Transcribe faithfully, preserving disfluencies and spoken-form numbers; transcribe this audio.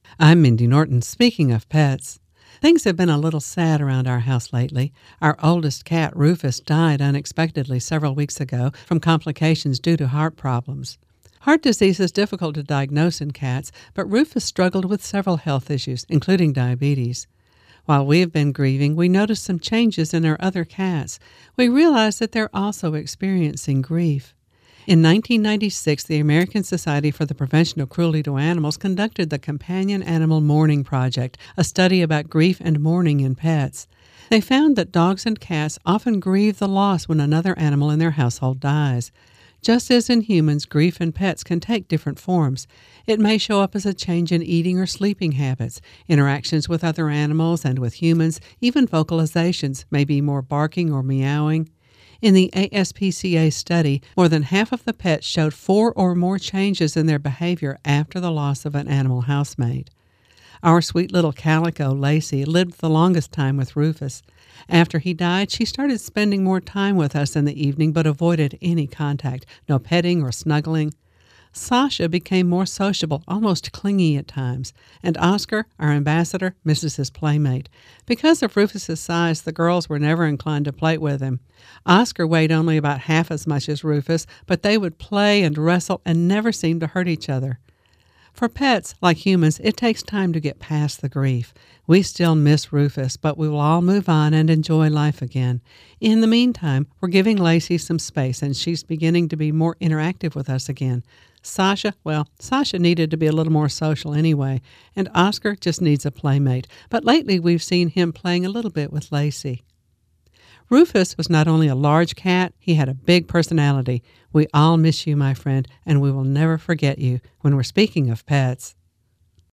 I'm Mindy Norton. Speaking of pets, things have been a little sad around our house lately. Our oldest cat, Rufus, died unexpectedly several weeks ago from complications due to heart problems. Heart disease is difficult to diagnose in cats, but Rufus struggled with several health issues, including diabetes. While we have been grieving, we noticed some changes in our other cats. We realized that they're also experiencing grief. In nineteen ninety-six, the American Society for the Prevention of Cruelty to Animals conducted the Companion Animal Mourning Project, a study about grief and mourning in pets. They found that dogs and cats often grieve the loss when another animal in their household dies. Just as in humans, grief in pets can take different forms. It may show up as a change in eating or sleeping habits, interactions with other animals and with humans, even vocalizations, may be more barking or meowing. In the A S P C A study, more than half of the pets showed four or more changes in their behavior after the loss of an animal housemate. Our sweet little calico, Lacey, lived the longest time with Rufus. After he died, she started spending more time with us in the evening but avoided any contact, no petting or snuggling. Sasha became more sociable, almost clingy at times, and Oscar, our ambassador, misses his playmate. Because of Rufus's size, the girls were never inclined to play with him. Oscar weighed only about half as much as Rufus, but they would play and wrestle and never seemed to hurt each other. For pets, like humans, it takes time to get past the grief. We still miss Rufus, but we will all move on and enjoy life again. In the meantime, we're giving Lacey some space, and she's beginning to be more interactive with us again. Sasha, well, Sasha needed to be a little more social anyway, and Oscar just needs a playmate. But lately we've seen him playing a little bit with Lacey. Rufus was not only a large cat, he had a big personality. We all miss you, my friend, and we will never forget you when we're speaking of pets.